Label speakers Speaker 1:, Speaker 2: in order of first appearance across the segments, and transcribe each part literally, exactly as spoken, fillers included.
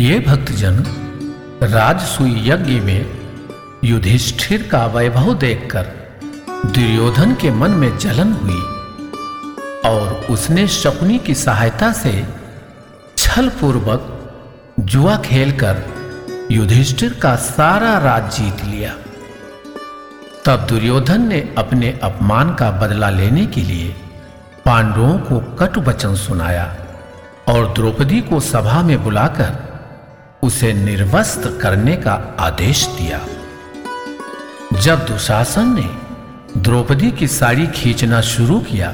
Speaker 1: प्रिय भक्तजन, राजसूय यज्ञ में युधिष्ठिर का वैभव देखकर दुर्योधन के मन में जलन हुई और उसने शकुनी की सहायता से छल पूर्वक जुआ खेलकर युधिष्ठिर का सारा राज जीत लिया। तब दुर्योधन ने अपने अपमान का बदला लेने के लिए पांडवों को कटु वचन सुनाया और द्रौपदी को सभा में बुलाकर उसे निर्वस्त्र करने का आदेश दिया। जब दुशासन ने द्रौपदी की साड़ी खींचना शुरू किया,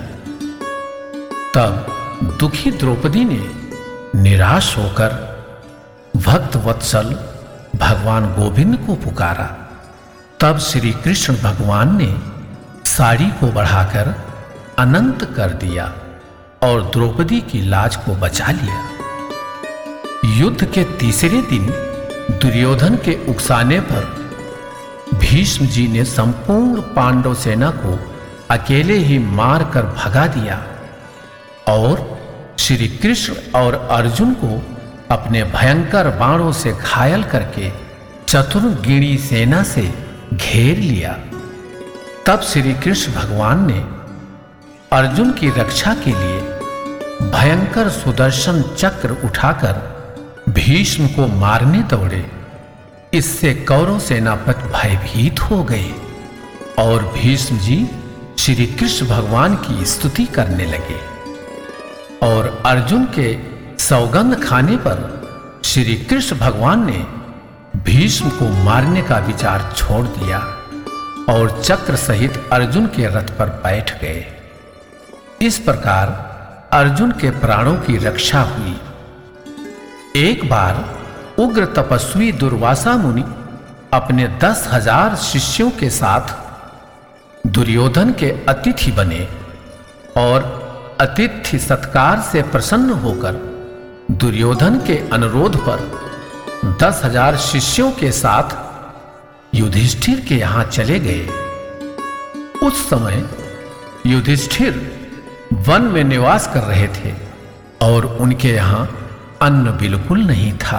Speaker 1: तब दुखी द्रौपदी ने निराश होकर भक्त वत्सल भगवान गोविंद को पुकारा। तब श्री कृष्ण भगवान ने साड़ी को बढ़ाकर अनंत कर दिया और द्रौपदी की लाज को बचा लिया। युद्ध के तीसरे दिन दुर्योधन के उकसाने पर भीष्म जी ने संपूर्ण पांडव सेना को अकेले ही मारकर भगा दिया और श्री कृष्ण और अर्जुन को अपने भयंकर बाणों से घायल करके चतुर्गिणी सेना से घेर लिया। तब श्री कृष्ण भगवान ने अर्जुन की रक्षा के लिए भयंकर सुदर्शन चक्र उठाकर भीष्म को मारने दौड़े। इससे कौरव सेनापति भयभीत हो गए और भीष्म जी श्री कृष्ण भगवान की स्तुति करने लगे और अर्जुन के सौगंध खाने पर श्री कृष्ण भगवान ने भीष्म को मारने का विचार छोड़ दिया और चक्र सहित अर्जुन के रथ पर बैठ गए। इस प्रकार अर्जुन के प्राणों की रक्षा हुई। एक बार उग्र तपस्वी दुर्वासा मुनि अपने दस हजार शिष्यों के साथ दुर्योधन के अतिथि बने और अतिथि सत्कार से प्रसन्न होकर दुर्योधन के अनुरोध पर दस हजार शिष्यों के साथ युधिष्ठिर के यहां चले गए। उस समय युधिष्ठिर वन में निवास कर रहे थे और उनके यहां अन्न बिल्कुल नहीं था।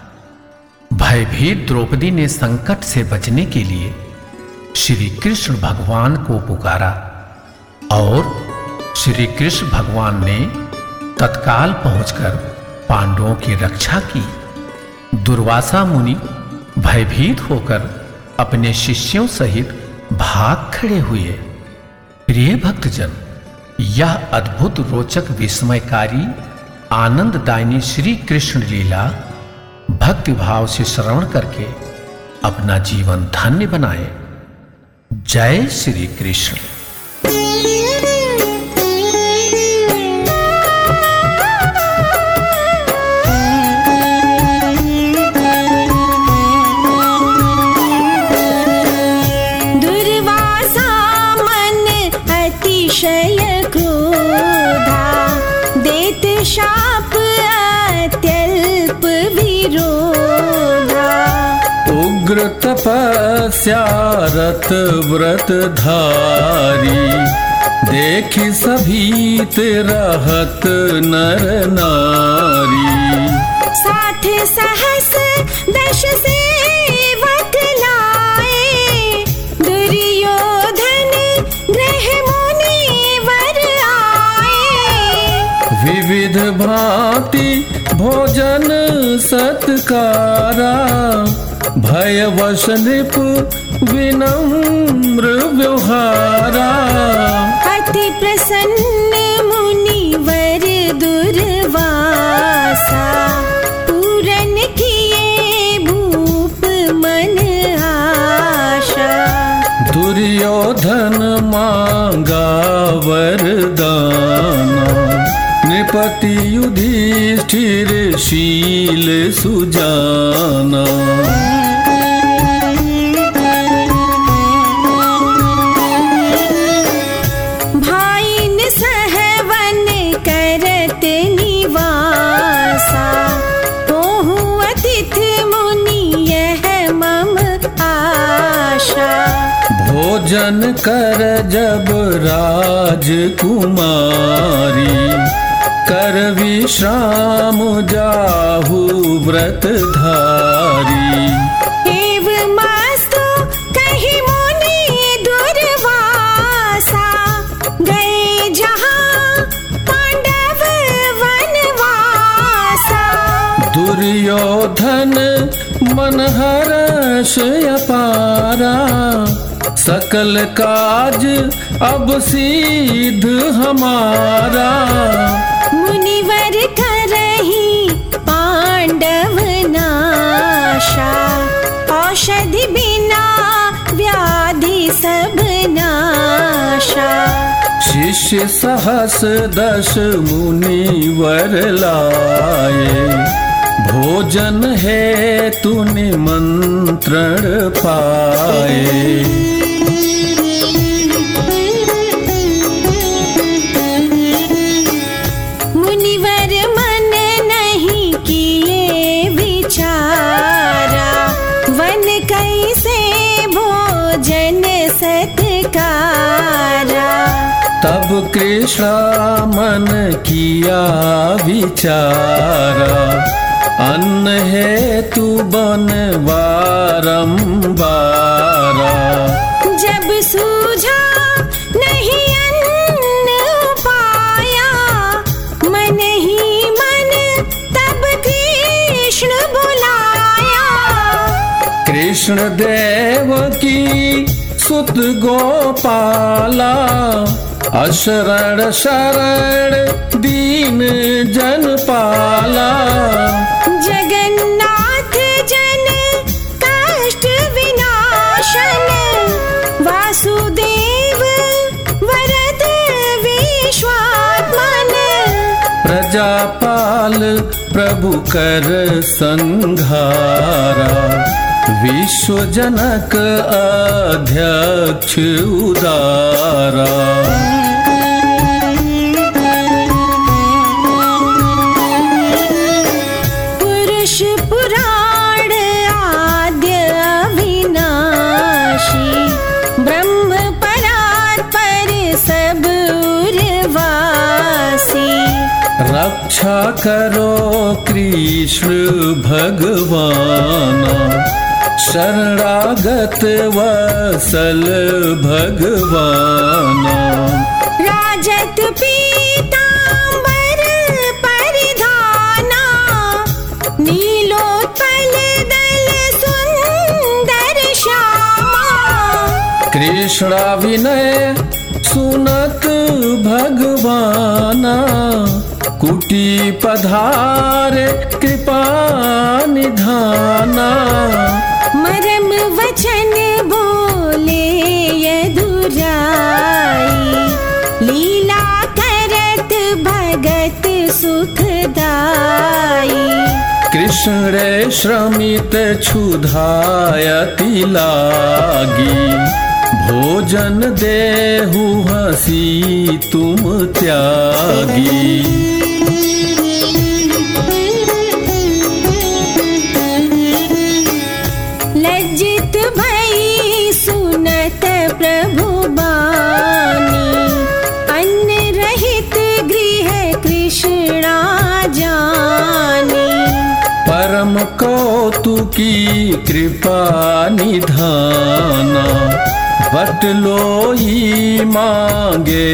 Speaker 1: भयभीत द्रौपदी ने संकट से बचने के लिए श्री कृष्ण भगवान को पुकारा और श्री कृष्ण भगवान ने तत्काल पहुंचकर पांडवों की रक्षा की। दुर्वासा मुनि भयभीत होकर अपने शिष्यों सहित भाग खड़े हुए। प्रिय भक्तजन, यह अद्भुत रोचक विस्मयकारी आनंददायिनी श्री कृष्ण लीला भक्ति भाव से श्रवण करके अपना जीवन धन्य बनाए। जय श्री कृष्ण।
Speaker 2: शाप अत्यल्प विरोधा,
Speaker 3: उग्र तपस्या रत व्रत धारी, देखी सभी रहत नर नारी।
Speaker 2: साठ सहस दश सेवक लाए, दुर्योधन ग्रह मुनिवर आए।
Speaker 3: विविध भांति भोजन सत्कारा, भयवश नृप विनम्र व्यवहारा।
Speaker 2: अति प्रसन्न मुनिवर दुर्वासा, पूरन किए भूप मन आशा।
Speaker 3: दुर्योधन मांगा वरदाना, नृपति युधिष्ठिर शील सुजाना।
Speaker 2: भाइन सहवन करत निवासा, होहु अतिथि मुनि यह मम आशा।
Speaker 3: भोजन कर जब राजकुमारी, कर विश्राम जाहु व्रत धारी।
Speaker 2: एव मस्तु कहि मुनि दुर्वासा, गए जहाँ पांडव वनवासा।
Speaker 3: दुर्योधन मन हर्ष अपारा, सकल काज अब सिद्ध हमारा।
Speaker 2: मुनिवर करहि पांडव नाशा, औषधि बिना व्याधि सब नाशा।
Speaker 3: शिष्य सहस दश मुनिवर लाए, भोजन हेतु निमंत्रण पाए।
Speaker 2: मुनिवर मन नहीं किए विचारा, वन कैसे भोजन सत्कारा।
Speaker 3: तब कृष्ण मन किया विचारा, अन्न हेतु बन बारंबारा।
Speaker 2: जब सूझा नहीं अन्न पाया, मन ही मन तब कृष्ण बुलाया।
Speaker 3: कृष्ण देव की सुत गोपाला, अशरण शरण दीन जन पाला।
Speaker 2: जगन्नाथ जन कष्ट विनाशन, वासुदेव वरद विश्वात्मन।
Speaker 3: प्रजापाल प्रभु कर संहारा, विश्व जनक अध्यक्ष उदारा।
Speaker 2: पुरुष पुराण आद्य अविनाशी, ब्रह्म परात्पर सब उर्वासी।
Speaker 3: रक्षा करो कृष्ण भगवाना, शरणागत वसल भगवाना।
Speaker 2: राजत पीतांबर परिधाना, नीलोत्पल दल सुंदर श्यामा।
Speaker 3: कृष्ण विनय सुनत भगवाना, कुटी पधारे कृपा निधाना।
Speaker 2: मरम वचन बोले यदुराई, लीला करत भगत सुखदाई।
Speaker 3: कृष्ण श्रमित क्षुधायति लागी, भोजन देहु हसी तुम त्यागी।
Speaker 2: लज्जित भई सुनत प्रभु बानी, अन्न रहित गृह कृष्णा जानी।
Speaker 3: परम कौतुकी कृपा निधाना, बटलोई मांगे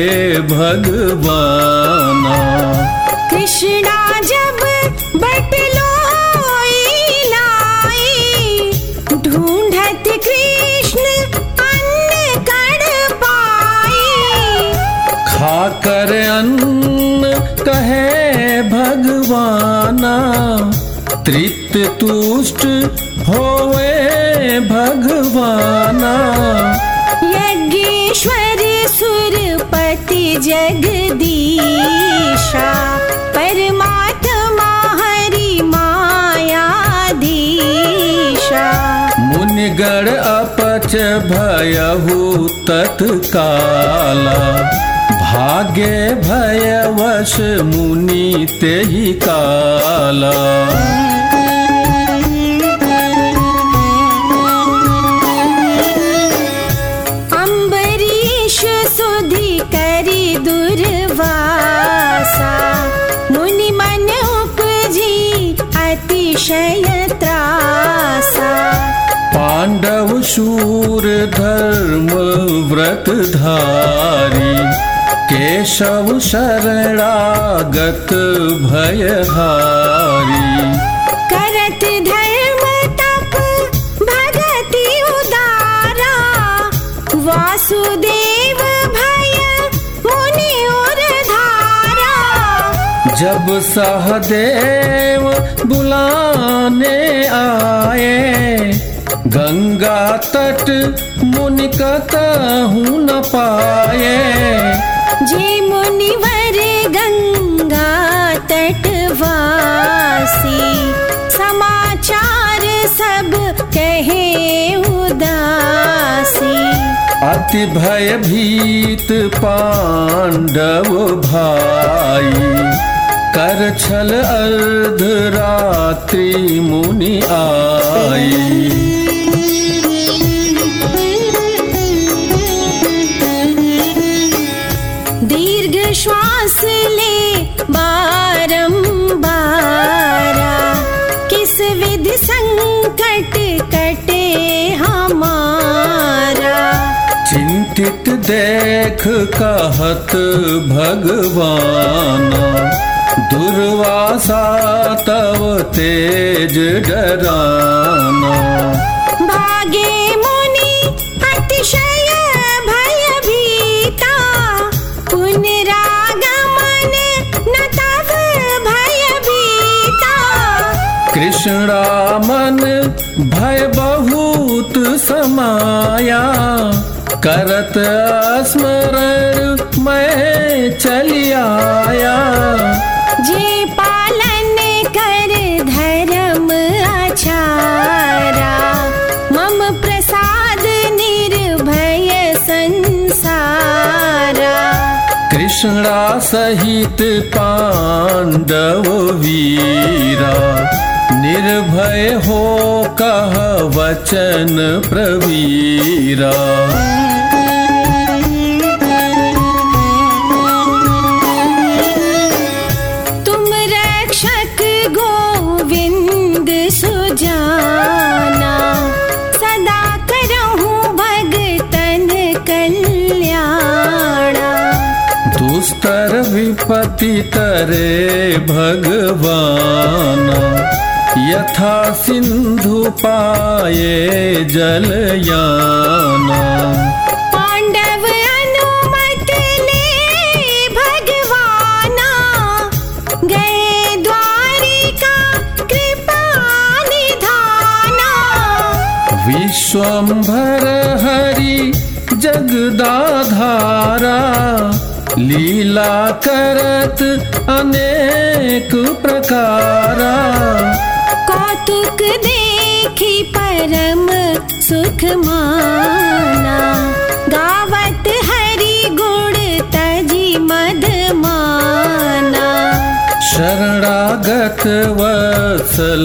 Speaker 3: भगवाना।
Speaker 2: कृष्णा जब बटलोई लाई, ढूंढत कृष्ण अन्न कड़ पाई।
Speaker 3: खाकर अन्न कहे भगवाना, तृप्त तुष्ट होवे भगवाना।
Speaker 2: यज्ञेश्वर सुरपति जगदीशा, परमात्मा हरि मायाधीशा।
Speaker 3: मुनिगण अपच भयहु तत्काला, भागे भयवश मुनि तेहि काला।
Speaker 2: अम्बरीश सुधि करि दुर्वासा, अतिशय त्रासा।
Speaker 3: पांडव शूर धर्म व्रत धारी, केशव शरणागत भयहारी।
Speaker 2: करत धर्म तप भगति उदारा, वासुदेव भय मुनि और धारा।
Speaker 3: जब सहदेव बुलाने आए, गंगा तट मुनि कतहु न पाए।
Speaker 2: जे मुनिवर गंगा तटवासी, समाचार सब कहे उदासी।
Speaker 3: अति भयभीत पांडव भाई, कर छल अर्धरात्रि मुनि आई।
Speaker 2: दीर्घ श्वास ले बारंबारा, किस विधि संकट कटे हमारा।
Speaker 3: चिंतित देख कहत भगवान, दुर्वासा तव तेज डराना।
Speaker 2: भागे मुनि अतिशय भयभीता, पुनरागमन न तव भयभीता।
Speaker 3: कृष्णामन भय बहुत समाया, करत स्मरण मैं चली आया।
Speaker 2: जे पालन कर धर्म आचारा, मम प्रसाद निर्भय संसारा।
Speaker 3: कृष्णा सहित पांडव वीरा, निर्भय हो कह वचन प्रवीरा।
Speaker 2: तुम रक्षक गोविंद सुजाना, सदा करहूँ भगतन कल्याणा।
Speaker 3: दुस्तर विपत्ति तरे भगवाना, यथा सिंधु पाए जलयाना।
Speaker 2: पांडव अनुमत ले भगवाना, गए द्वारिका कृपा निधाना।
Speaker 3: विश्वंभर हरि जगदाधारा, लीला करत अनेक प्रकारा।
Speaker 2: कौतुक देखी परम सुख माना, गावत हरि गुण तजी मद माना।
Speaker 3: शरणागत वत्सल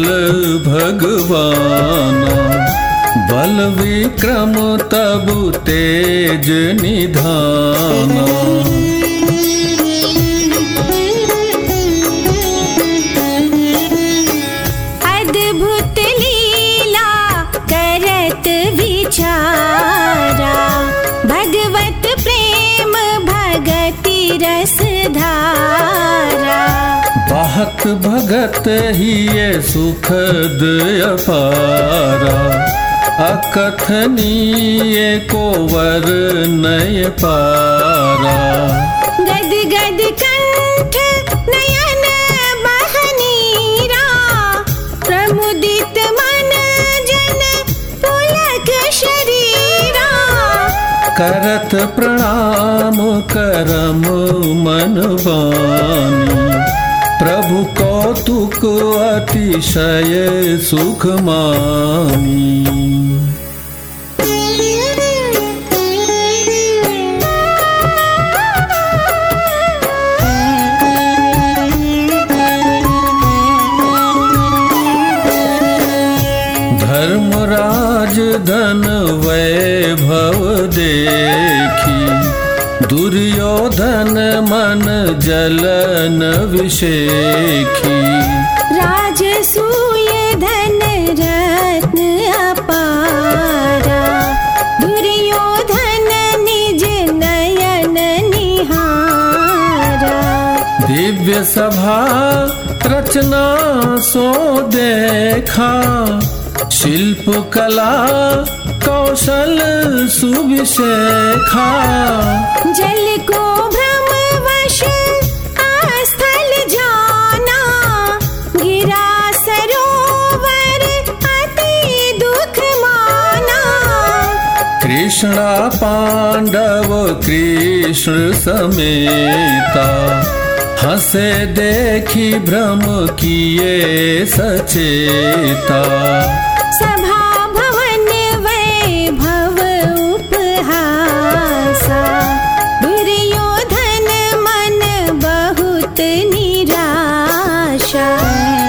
Speaker 3: भगवाना, बल विक्रम तब तेज निधाना।
Speaker 2: अद्भुत लीला करत विचारा, भगवत प्रेम भगति रस धारा।
Speaker 3: बहत भगत ही ये सुखद अपारा, अकथनीय को वर्णय पारा।
Speaker 2: गद गद कंठ नयन बहनीरा, प्रमुदित मन जन पुलक शरीरा।
Speaker 3: करत प्रणाम करम मन बानी, प्रभु कौतुक अतिशय सुख मानी। धर्मराज धन वैभव देखी, दुर्योधन मन जलन विषेखी।
Speaker 2: राजसूय रत्न अपारा, दुर्योधन निज नयन निहारा।
Speaker 3: दिव्य सभा रचना सो देखा, शिल्प कला कौशल सुविशेखा।
Speaker 2: जल को भ्रमवश आस्थल जाना, गिरा सरोवर अति दुख माना।
Speaker 3: कृष्णा पांडव कृष्ण समेता, हंसे देखी भ्रम किए सचेता।
Speaker 2: सभा भवन वैभव उपहासा, दुर्योधन मन बहुत निराशा।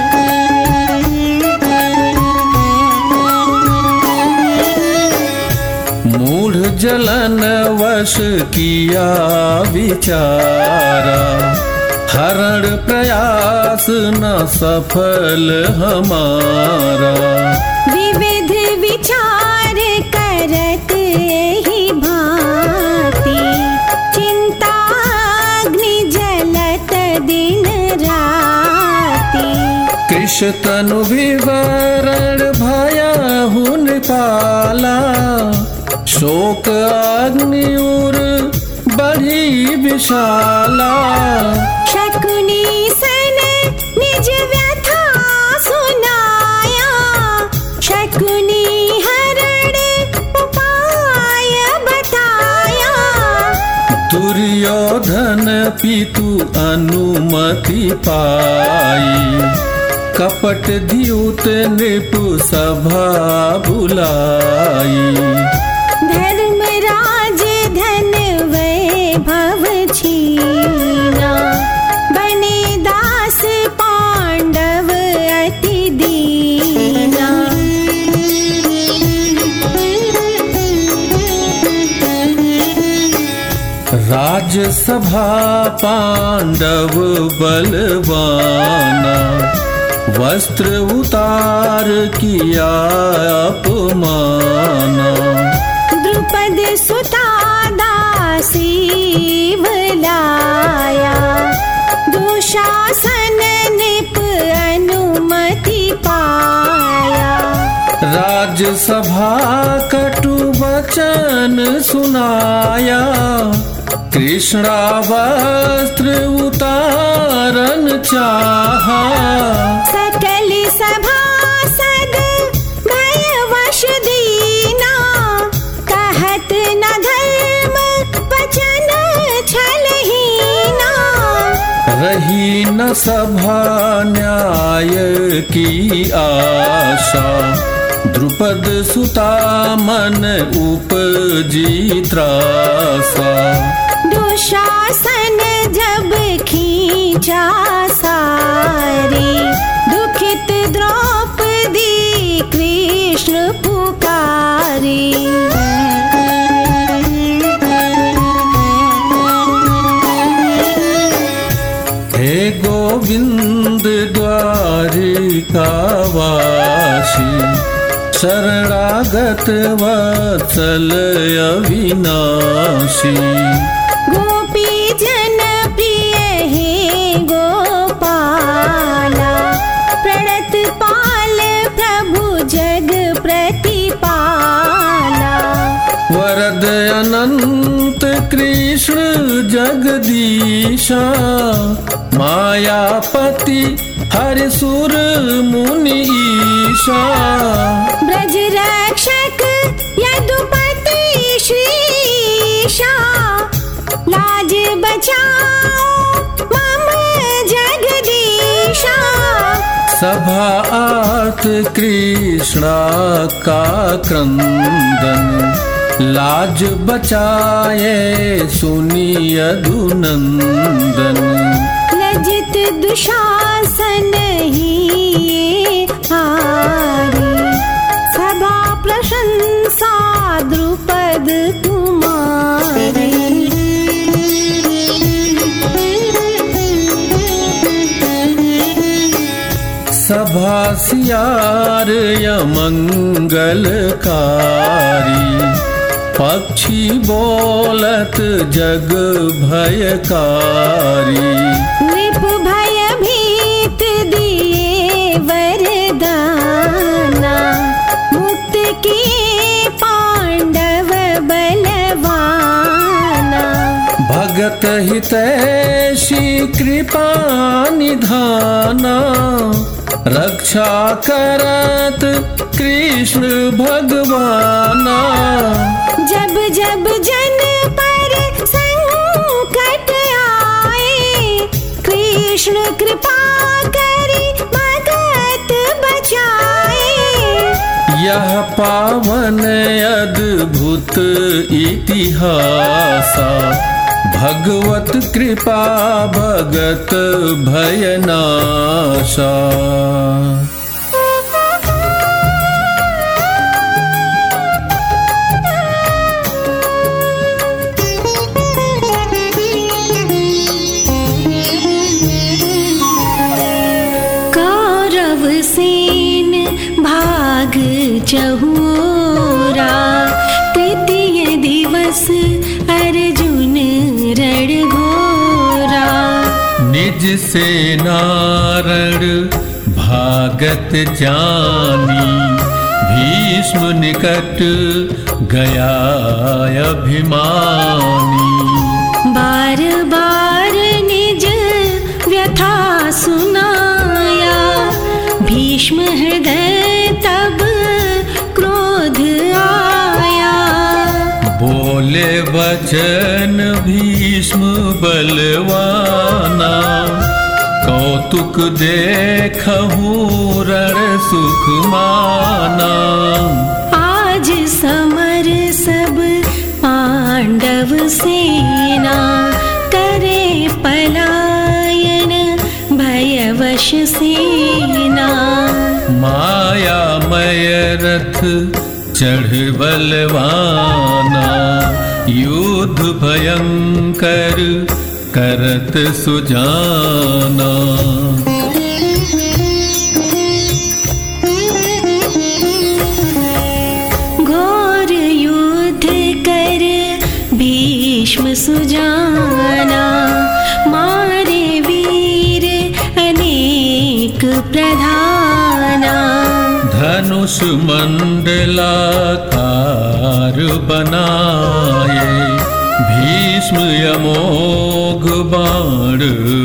Speaker 3: मूढ़ जलन वश किया विचारा, हरण प्रयास न सफल हमारा।
Speaker 2: विविध विचार करत ही भांति, चिंता अग्नि जलत दिन राति।
Speaker 3: कृष तनु विवरण भयहु निपाला, शोक अग्नि उर बढ़ी विशाला।
Speaker 2: शकुनी सन निज व्यथा सुनाया, शकुनी हरण उपाय बताया।
Speaker 3: दुर्योधन पितु अनुमति पाई, कपट द्यूत नृप सभा बुलाई।
Speaker 2: धर्मराज धन वैभव छीना, बने दास पांडव अति दीना।
Speaker 3: राजसभा पांडव बलवाना, वस्त्र उतार किया अपमाना।
Speaker 2: द्रुपद सुता दासी बुलाया, दुशासन निप अनुमति पाया।
Speaker 3: राजसभा कटु वचन सुनाया, कृष्णा वस्त्र उतारन चाहा।
Speaker 2: सकल सभासद भयवश दीना, कहत न धर्म वचन छलहीना।
Speaker 3: रही न सभा न्याय की आशा, द्रुपद सुता मन उपजी त्रासा।
Speaker 2: दुशासन जब खींचा सारी, दुखित द्रौपदी कृष्ण पुकारी।
Speaker 3: हे गोविंद द्वारिका वासी, शरणागत वत्सल अविनाशी।
Speaker 2: गोपी जन प्रिय हे गोपाला, प्रणत पाल प्रभु जग प्रतिपाला।
Speaker 3: वरद अनंत कृष्ण जगदीशा, मायापति हरि सुर मुनि ईशा।
Speaker 2: ब्रज रक्षक यदुपति श्रीशा, लाज बचाओ मम जगदीशा।
Speaker 3: सभा आर्त कृष्णा का क्रंदन, लाज बचाए सुनी यदुनंदन।
Speaker 2: लज्जित दुशासन ही हारी, सभा प्रशंसा द्रुपद कुमारी।
Speaker 3: सभा सियार यमंगलकारी, पक्षी बोलत जग भयकारी।
Speaker 2: नृप भय भीत दिए वरदाना, मुक्त किए पांडव बलवाना।
Speaker 3: भगत हितैषी कृपा निधाना, रक्षा करत कृष्ण भगवाना।
Speaker 2: जब जब जन पर संकट आए, कृष्ण कृपा करी भगत बचाए।
Speaker 3: यह पावन अद्भुत इतिहासा, भगवत कृपा भगत भयनाशा।
Speaker 2: कौरव सेन भाग चहुरा, तृतीय दिवस अर्जुन रणघोरा।
Speaker 3: निज सेना रण भागत जानी, भीष्म निकट गया अभिमानी।
Speaker 2: बार बार निज व्यथा सुनाया, भीष्म हृदय तब क्रोध आया।
Speaker 3: बोले वचन भीष्म बलवाना, कौतुक देखहूँ रण सुख माना।
Speaker 2: आज समर सब पांडव सेना, करे पलायन भयवश सेना।
Speaker 3: मायामय रथ चढ़ बलवाना, युद्ध भयंकर करत सुजाना।
Speaker 2: घोर युद्ध कर भीष्म सुजाना, मारे वीर अनेक प्रधाना।
Speaker 3: धनुष मंडलाकार बनाए, भीष्म अमोघ बाण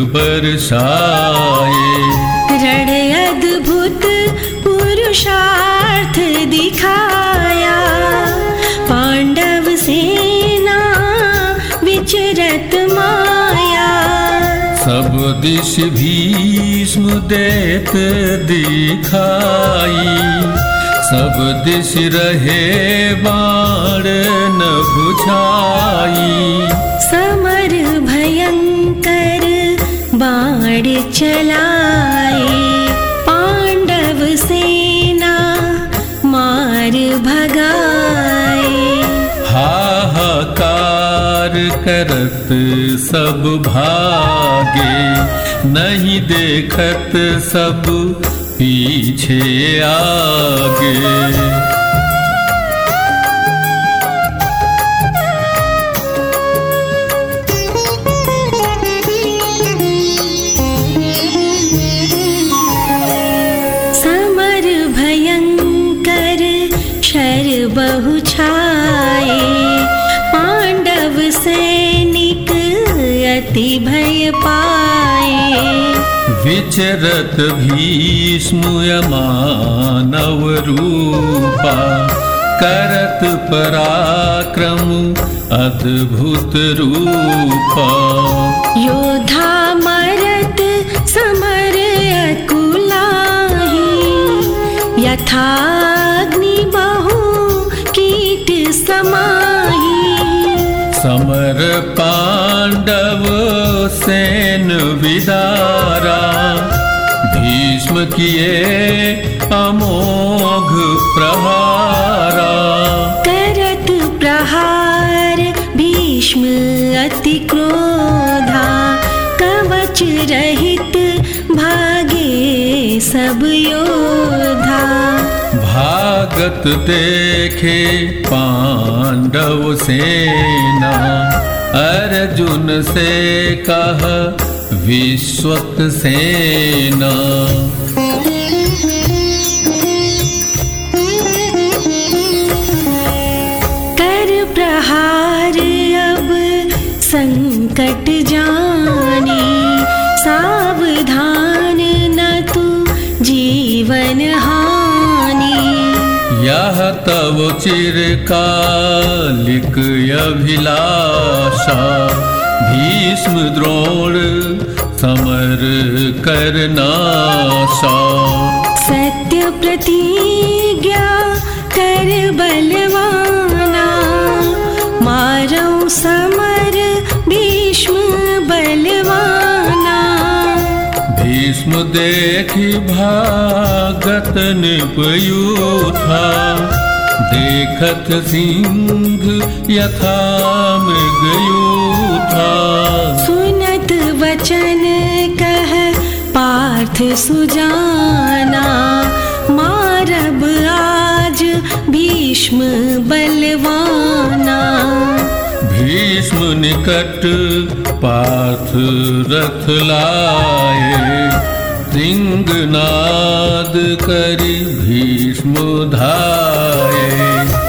Speaker 3: बरसाए।
Speaker 2: रण अद्भुत पुरुषार्थ दिखाया, पांडव सेना विचरत माया।
Speaker 3: सब दिश भीष्म देत दिखाई, सब दिश रहे बाण न बुझाई।
Speaker 2: समर भयंकर बाण चलाए, पांडव सेना मार भगाए।
Speaker 3: हाहाकार करत सब भागे, नहीं देखत सब पीछे आगे।
Speaker 2: समर भयंकर शर बहु छाए, पांडव सैनिक अति भय पाए।
Speaker 3: विचरत भीष्म मानव रूपा, करत पराक्रम अद्भुत रूपा।
Speaker 2: योद्धा मरत समर अकुलाही, यथाग्नि बहु कीट समाही।
Speaker 3: समर पांडव सेन विदारा, भीष्म किए अमोघ प्रहारा।
Speaker 2: करत प्रहार भीष्म अति क्रोधा, कवच लांच रहित भागे सब योधा।
Speaker 3: भागत देखे पांडव सेना, अर्जुन से कह विश्वक सेना।
Speaker 2: कर प्रहार अब संकट जानी, सावधान न तू जीवन हानि।
Speaker 3: यह तव चिरकालिक अभिलाषा, भीष्म द्रोण समर करनाशा।
Speaker 2: सत्य प्रतिज्ञा कर बलवाना, मारौ समर भीष्म बलवाना।
Speaker 3: भीष्म देखि भागत निपयूथा, देखत सिंह यथा मृगयूथा।
Speaker 2: सुनत वचन कह पार्थ सुजाना, मारब आज भीष्म बलवाना।
Speaker 3: भीष्म निकट पार्थ रथ लाए, सिंहनाद करि भीष्म धाये।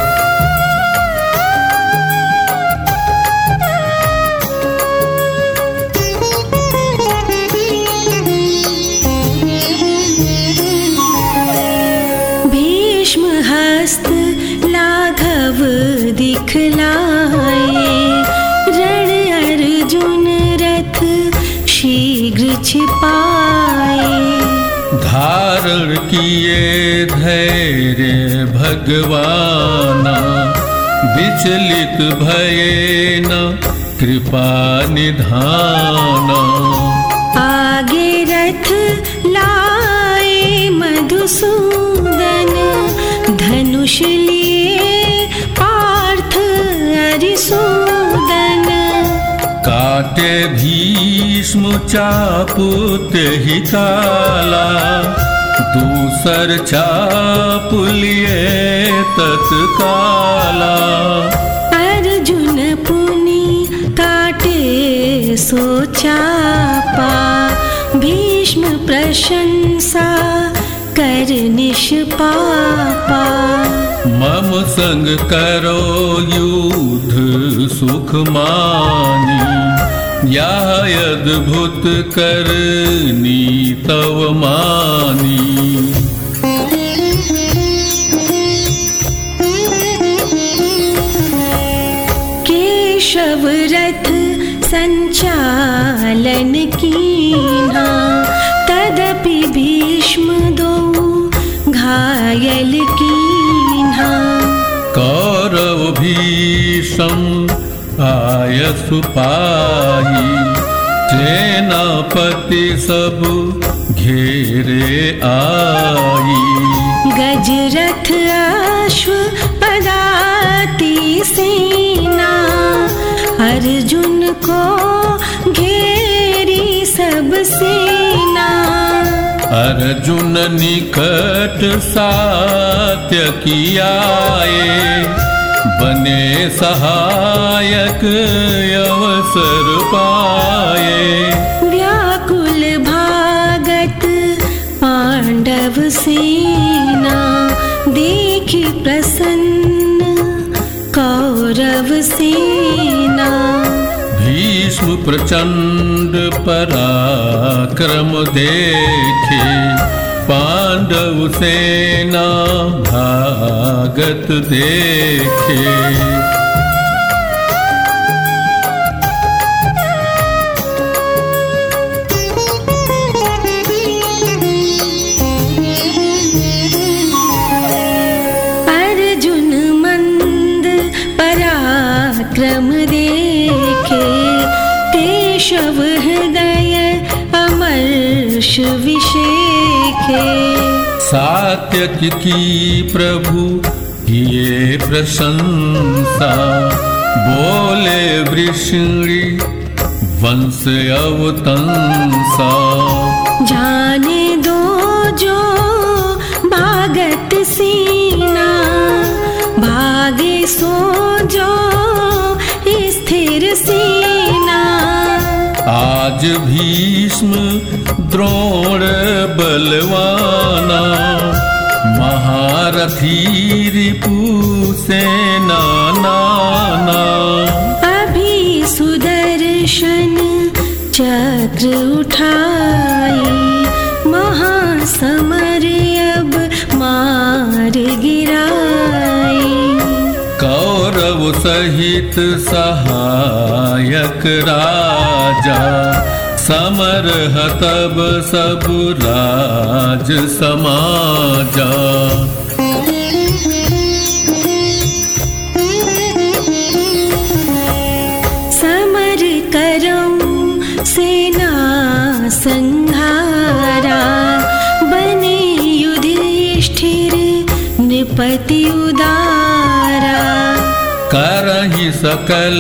Speaker 2: भीष्म हस्त लाघव दिखलाए, रण अर्जुन रथ शीघ्र छिपाए।
Speaker 3: धारण किए धैर्य भगवाना, विचलित भये न कृपा निधाना।
Speaker 2: आगे रथ लाए मधुसूदन, धनुष लिए पार्थ अरिसूदन।
Speaker 3: काटे भीष्म चापुत ही काला, दूसर चाप लिए तत्काला।
Speaker 2: अर्जुन पुनि काटे सो चापा, भीष्म प्रशंसा कर निष्पापा।
Speaker 3: मम संग करो युद्ध सुख मानी, यह अद्भुत करनी तव मानी।
Speaker 2: केशव रथ संचालन कीन्हा, तदपि भीष्म दो घायल कीन्हा।
Speaker 3: कौरव भीषम आयसु पाही, सेनापति सब घेरे आई।
Speaker 2: गजरथ अश्व पदाति सेना, अर्जुन को घेरी सब सेना।
Speaker 3: अर्जुन निकट सात्यकी आए, बने सहायक अवसर पाए।
Speaker 2: व्याकुल भागत पांडव सेना, देखि प्रसन्न कौरव सेना।
Speaker 3: भीष्म प्रचंड पराक्रम देखे, पांडव सेना भागत देखे।
Speaker 2: अर्जुन मंद पराक्रम देखे, केशव हृदय अमर्ष विषेखे।
Speaker 3: सात्यकी की प्रभु किए प्रशंसा, बोले वृषणी वंश अवतंसा।
Speaker 2: जाने दो जो भागत सीना, भागे सो जो स्थिर सीना।
Speaker 3: आज भीष्म द्रोण बलवाना, महारथी रिपु सेना नाना।
Speaker 2: अभी सुदर्शन चक्र उठाए, महासमर अब मार गिराए।
Speaker 3: कौरव सहित सहायक राजा, समरह तब सब राज समाजा।
Speaker 2: समर करऊं सेना संहारा, बने युधिष्ठिर नृपति उदारा।
Speaker 3: करहि सकल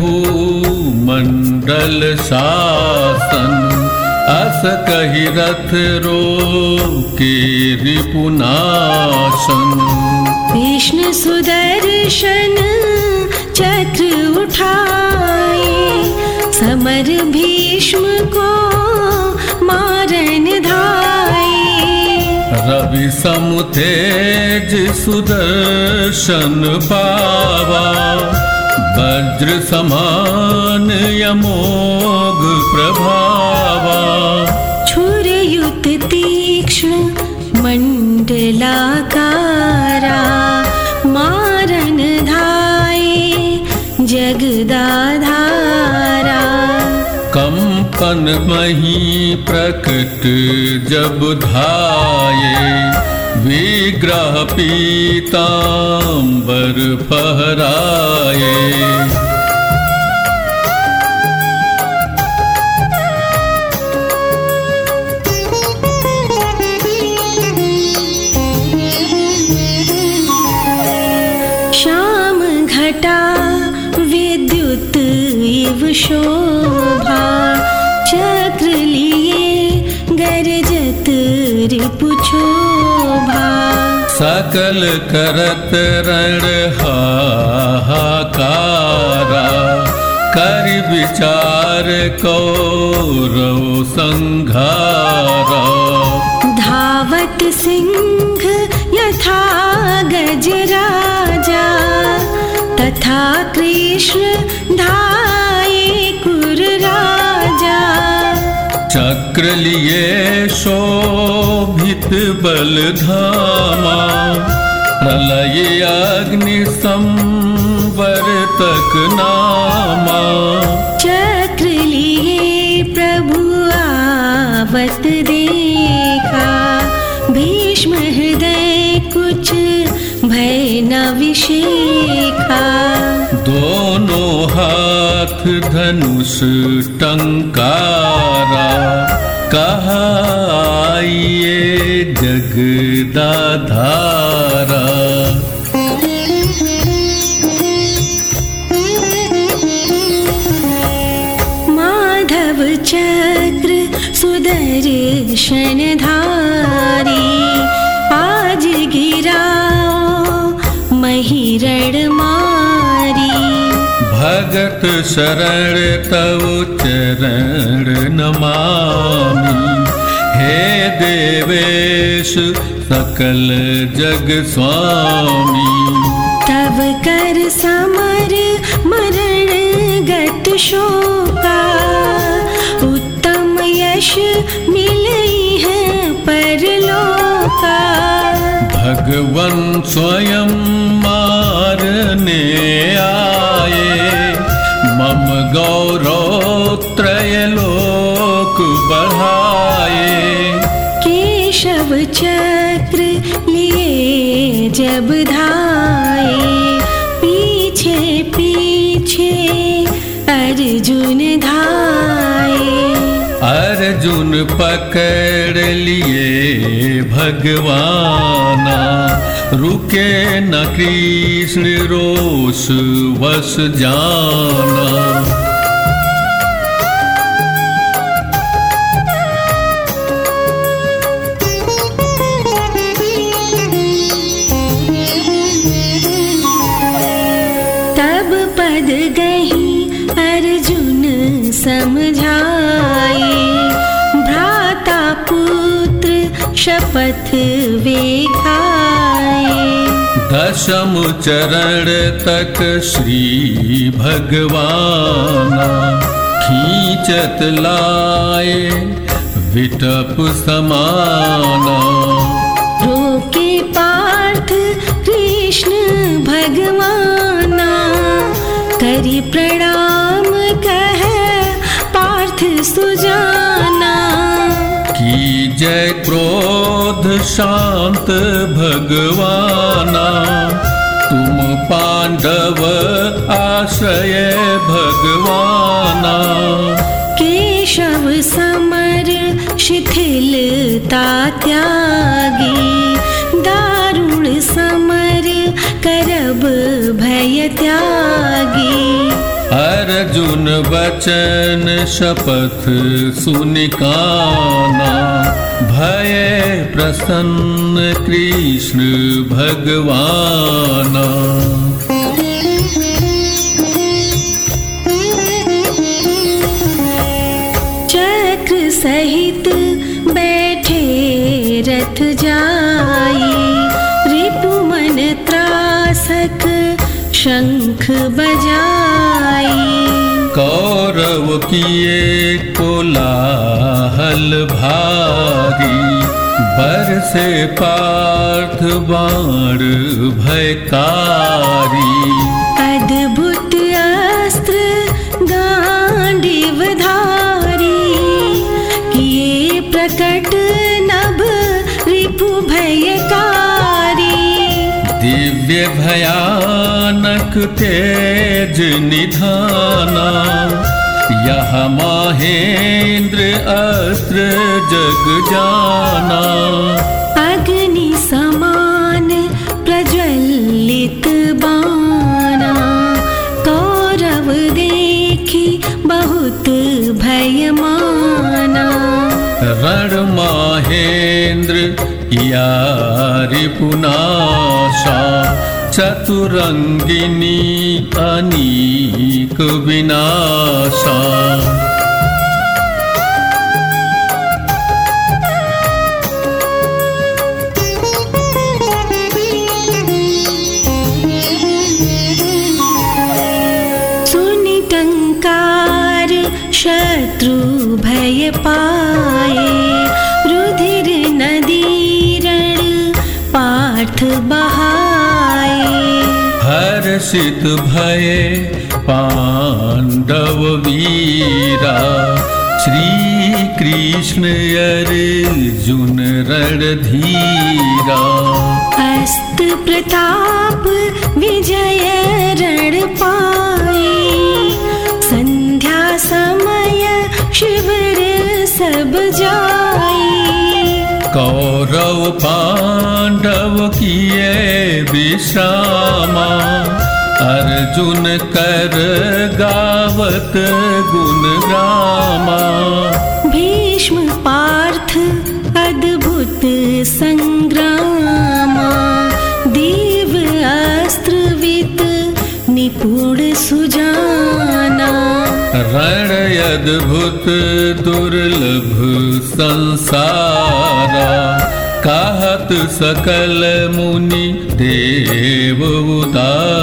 Speaker 3: भूमंडल शासन, अस कहि रथ रोके रिपुनाशन।
Speaker 2: विष्णु सुदर्शन चक्र उठाए, समर भीष्म को मारन धाए।
Speaker 3: रवि सम तेज सुदर्शन पावा, वज्र समान यमोघ प्रभावा।
Speaker 2: छुरयुत तीक्ष्ण मंडलाकारा, मारन धाये जगदाधारा।
Speaker 3: कंपन मही प्रकट जब धाये, विग्रह पीतांबर फहराए।
Speaker 2: श्याम घटा विद्युत इव शोभा, चक्र लिए गरजत रिपुछोभा।
Speaker 3: सकल करत रण हाहाकारा, कर विचार कौरव संघारा।
Speaker 2: धावत सिंह यथा गजराजा, तथा कृष्ण धाये कुर राजा।
Speaker 3: चक्र लिए शोभित बल धामा, प्रलय अग्नि संवर्तक नामा।
Speaker 2: चक्र लिए प्रभु आवत देखा, भीष्म हृदय कुछ भय न विशेखा।
Speaker 3: दोनों हाथ धनुष टंकारा, कहा आइए जगदाधारा।
Speaker 2: माधव चक्र सुदर्शन धारी, आज गिराओ महिरण मारी।
Speaker 3: भगत शरण तव चरण नमामि, हे देवेश सकल जग स्वामी।
Speaker 2: तव कर समर मरण गत शोका, उत्तम यश मिलई है परलोका।
Speaker 3: भगवन स्वयं मारने आए, मम गौरव त्रयलोक बढ़ाए।
Speaker 2: केशव चक्र लिए जब धाये, पीछे पीछे अर्जुन धाये।
Speaker 3: अर्जुन पकड़ लिए भगवाना, रुके न कृष्ण रोष वश जाना।
Speaker 2: समझाए, भ्राता पुत्र शपथ वे खाए।
Speaker 3: दशम चरण तक श्री भगवाना, खींचत लाए विटप समाना।
Speaker 2: रोके पार्थ कृष्ण भगवाना, करि प्रणाम कह पार्थ सुजाना।
Speaker 3: की जय क्रोध शांत भगवाना, तुम पांडव आश्रय भगवाना।
Speaker 2: केशव समर शिथिलता त्यागी, दारुण समर करब भय त्यागी।
Speaker 3: अर्जुन वचन शपथ सुनिकाना, भय प्रसन्न कृष्ण भगवाना।
Speaker 2: चक्र सहित बैठे रथ जाई, रिपुमन त्रासक शंख बजाई।
Speaker 3: कौरव किए कोलाहल भारी, बरसे पार्थ बाण भयकारी।
Speaker 2: अद्भुत अस्त्र गांडीव धारी, किए प्रकट नभ रिपु भयकारी।
Speaker 3: दिव्य भयानक तेज निधाना, यह महेंद्र अस्त्र जग जाना।
Speaker 2: अग्नि समान प्रज्वलित बाना, कौरव देखी बहुत भय माना।
Speaker 3: रण महेंद्र किया रिपुनाशा, चतुरंगिनी अनीक विनाशा।
Speaker 2: सुनि टंकार शत्रु भय पाए, रुधिर नदी रण पार्थ बहाए।
Speaker 3: हर्षित भय पांडव वीरा, श्री कृष्ण अर्जुन रणधीरा।
Speaker 2: हस्त प्रताप विजय रण पाए, संध्या समय शिविर सब जाए।
Speaker 3: कौरव पांडव किए विश्रामा, अर्जुन कर गावत गुण गामा।
Speaker 2: भीष्म पार्थ अद्भुत संग्रामा, देव अस्त्रवित निपुण सुजाना।
Speaker 3: रण अद्भुत दुर्लभ संसारा, कहत सकल मुनि देव उदारा।